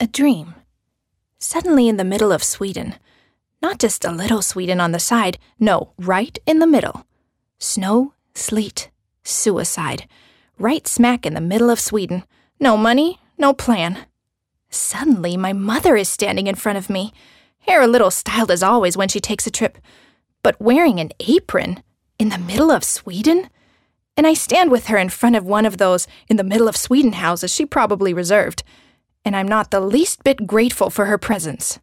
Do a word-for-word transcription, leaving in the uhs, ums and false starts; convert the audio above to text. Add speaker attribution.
Speaker 1: A dream. Suddenly in the middle of Sweden. Not just a little Sweden on the side, no, right in the middle. Snow, sleet, suicide. Right smack in the middle of Sweden. No money, no plan. Suddenly my mother is standing in front of me. Hair a little styled as always when she takes a trip, but wearing an apron in the middle of Sweden? And I stand with her in front of one of those in the middle of Sweden houses she probably reserved, and I'm not the least bit grateful for her presence.